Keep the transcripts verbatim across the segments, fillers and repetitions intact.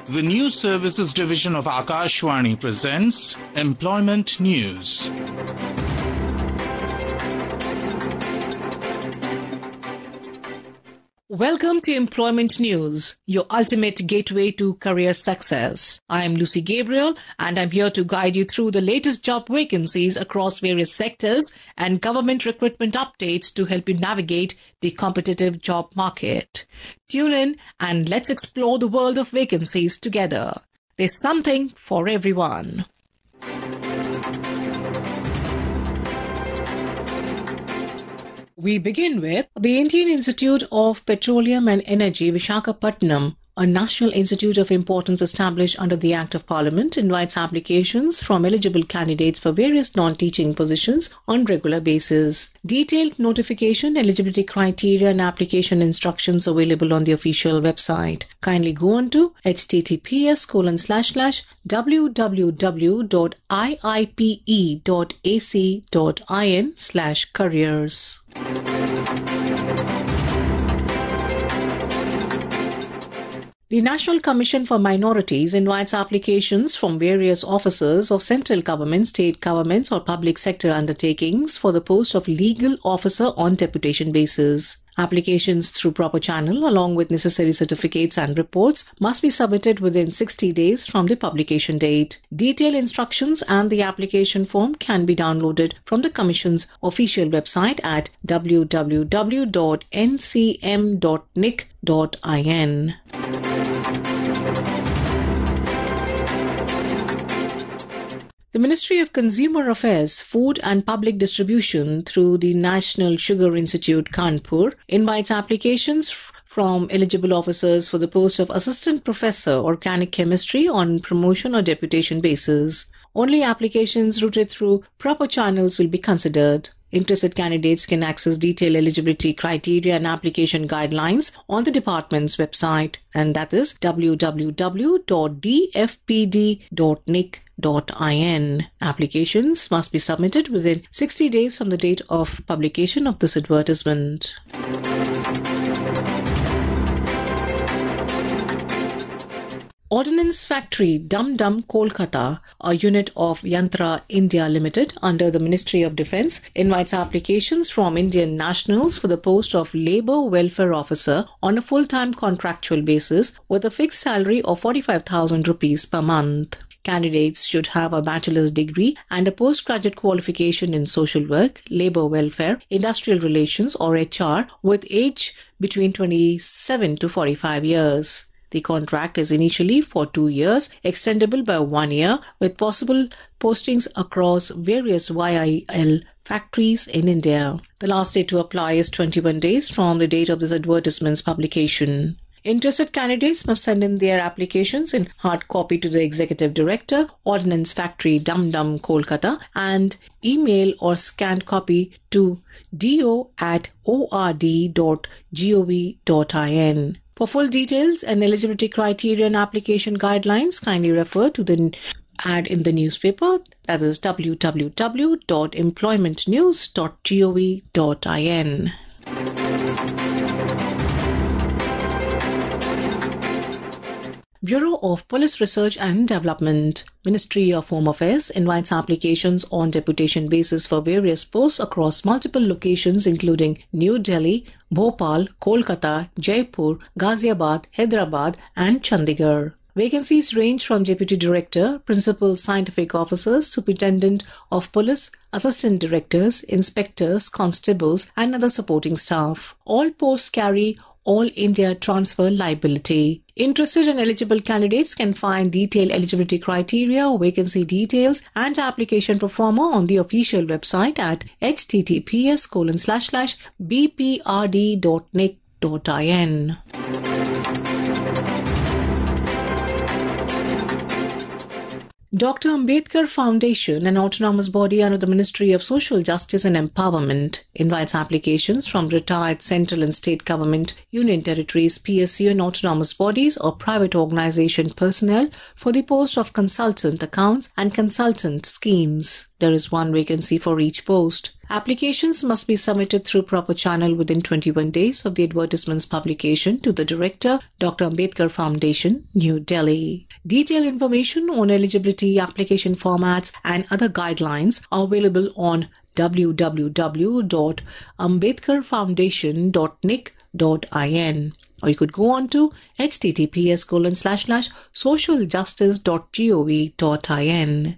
The News Services Division of Akashvani presents Employment News. Welcome to Employment News, your ultimate gateway to career success. I am Lucy Gabriel and I'm here to guide you through the latest job vacancies across various sectors and government recruitment updates to help you navigate the competitive job market. Tune in and let's explore the world of vacancies together. There's something for everyone. We begin with the Indian Institute of Petroleum and Energy, Visakhapatnam, a national institute of importance established under the Act of Parliament, invites applications from eligible candidates for various non-teaching positions on regular basis. Detailed notification, eligibility criteria and application instructions available on the official website. Kindly go on to https colon slash slash www.iipe.ac.in slash careers. The National Commission for Minorities invites applications from various officers of central government, state governments or public sector undertakings for the post of legal officer on deputation basis. Applications through proper channel along with necessary certificates and reports must be submitted within sixty days from the publication date. Detailed instructions and the application form can be downloaded from the Commission's official website at w w w dot n c m dot n i c dot in. The Ministry of Consumer Affairs, Food and Public Distribution through the National Sugar Institute, Kanpur, invites applications f- from eligible officers for the post of Assistant Professor Organic Chemistry on promotion or deputation basis. Only applications routed through proper channels will be considered. Interested candidates can access detailed eligibility criteria and application guidelines on the department's website, and that is w w w dot d f p d dot n i c dot in. Applications must be submitted within sixty days from the date of publication of this advertisement. Ordnance Factory Dum Dum Kolkata, a unit of Yantra India Limited under the Ministry of Defence, invites applications from Indian nationals for the post of Labour Welfare Officer on a full-time contractual basis with a fixed salary of forty-five thousand rupees per month. Candidates should have a bachelor's degree and a postgraduate qualification in social work, labour welfare, industrial relations or H R with age between twenty-seven to forty-five years. The contract is initially for two years, extendable by one year, with possible postings across various Y I L factories in India. The last date to apply is twenty-one days from the date of this advertisement's publication. Interested candidates must send in their applications in hard copy to the Executive Director, Ordnance Factory Dum Dum Kolkata, and email or scanned copy to do at ord dot gov dot in. For full details and eligibility criteria and application guidelines, kindly refer to the ad in the newspaper, that is w w w dot employment news dot gov dot in. Bureau of Police Research and Development, Ministry of Home Affairs invites applications on deputation basis for various posts across multiple locations including New Delhi, Bhopal, Kolkata, Jaipur, Ghaziabad, Hyderabad and Chandigarh. Vacancies range from Deputy Director, Principal Scientific Officers, Superintendent of Police, Assistant Directors, Inspectors, Constables and other supporting staff. All posts carry All India transfer liability. Interested and eligible candidates can find detailed eligibility criteria, vacancy details and application pro forma on the official website at https colon slash slash bprd dot n i c dot in. Doctor Ambedkar Foundation, an autonomous body under the Ministry of Social Justice and Empowerment, invites applications from retired central and state government, union territories, P S U and autonomous bodies or private organization personnel for the post of consultant accounts and consultant schemes. There is one vacancy for each post. Applications must be submitted through proper channel within twenty-one days of the advertisement's publication to the Director, Doctor Ambedkar Foundation, New Delhi. Detailed information on eligibility, application formats and other guidelines are available on w w w dot ambedkar foundation dot n i c dot in, or you could go on to h t t p s colon slash slash social justice dot gov dot in.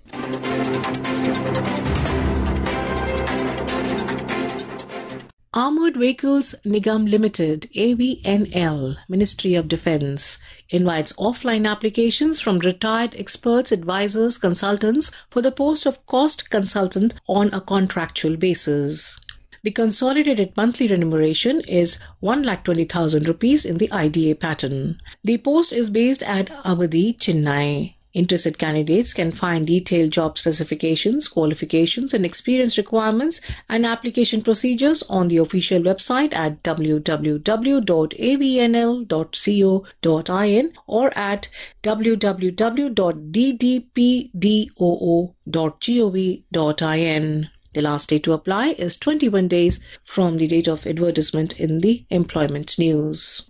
Armored Vehicles Nigam Limited, A V N L, Ministry of Defence, invites offline applications from retired experts, advisors, consultants for the post of cost consultant on a contractual basis. The consolidated monthly remuneration is one lakh twenty thousand rupees in the I D A pattern. The post is based at Avadi, Chennai. Interested candidates can find detailed job specifications, qualifications and experience requirements and application procedures on the official website at w w w dot a v n l dot co dot in or at w w w dot d d p doo dot gov dot in. The last day to apply is twenty-one days from the date of advertisement in the Employment News.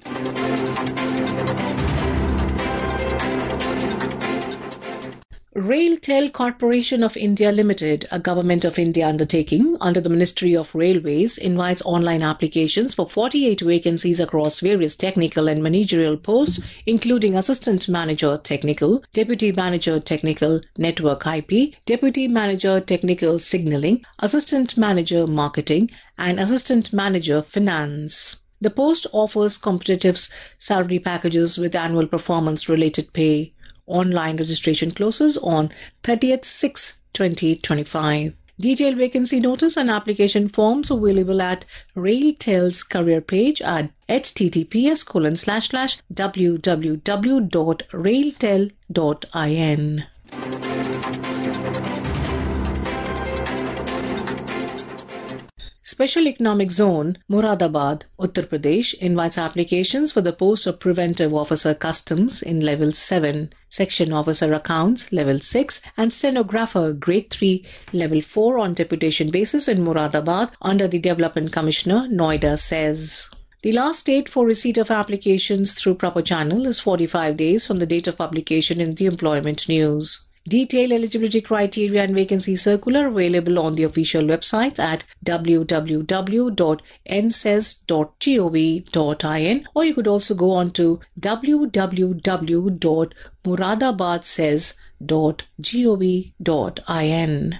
RailTel Corporation of India Limited, a Government of India undertaking under the Ministry of Railways, invites online applications for forty-eight vacancies across various technical and managerial posts, including Assistant Manager Technical, Deputy Manager Technical Network I P, Deputy Manager Technical Signalling, Assistant Manager Marketing, and Assistant Manager Finance. The post offers competitive salary packages with annual performance-related pay. Online registration closes on thirtieth June twenty twenty-five. Detailed vacancy notice and application forms available at RailTel's career page at h t t p s colon slash slash w w w dot railtel dot in. Special Economic Zone, Moradabad, Uttar Pradesh invites applications for the post of Preventive Officer Customs in Level seven, Section Officer Accounts Level six and Stenographer Grade three, Level four on deputation basis in Moradabad under the Development Commissioner, Noida says. The last date for receipt of applications through proper channel is forty-five days from the date of publication in the Employment News. Detailed eligibility criteria and vacancy circular available on the official website at w w w dot n s e s dot gov dot in, or you could also go on to w w w dot muradabad s e s dot gov dot in.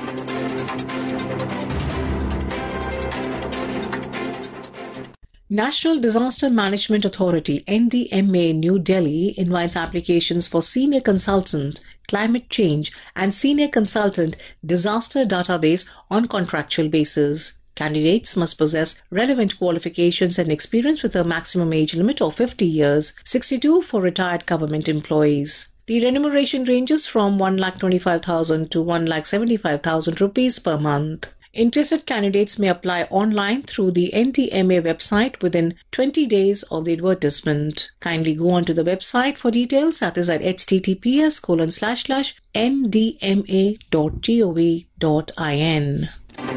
National Disaster Management Authority N D M A New Delhi invites applications for Senior Consultant Climate Change and Senior Consultant Disaster Database on contractual basis. Candidates must possess relevant qualifications and experience with a maximum age limit of fifty years, sixty-two for retired government employees. The remuneration ranges from one lakh twenty-five thousand to one lakh seventy-five thousand rupees per month. Interested candidates may apply online through the N D M A website within twenty days of the advertisement. Kindly go on to the website for details, that is at h t t p s colon slash slash n d m a dot gov dot in.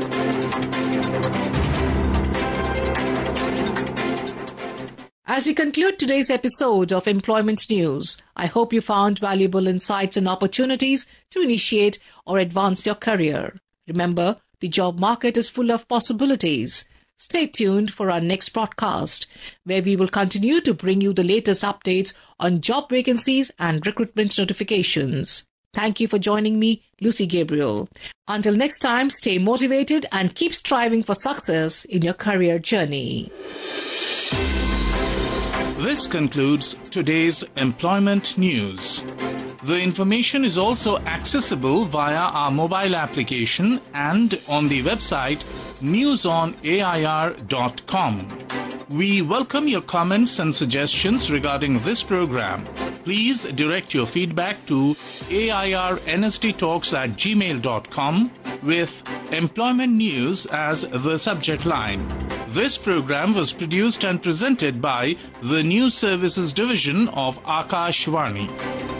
As we conclude today's episode of Employment News, I hope you found valuable insights and opportunities to initiate or advance your career. Remember, the job market is full of possibilities. Stay tuned for our next broadcast, where we will continue to bring you the latest updates on job vacancies and recruitment notifications. Thank you for joining me, Lucy Gabriel. Until next time, stay motivated and keep striving for success in your career journey. This concludes today's Employment News. The information is also accessible via our mobile application and on the website news on a i r dot com. We welcome your comments and suggestions regarding this program. Please direct your feedback to airnsttalks at gmail dot com with Employment News as the subject line. This program was produced and presented by the News Services Division of Akashvani.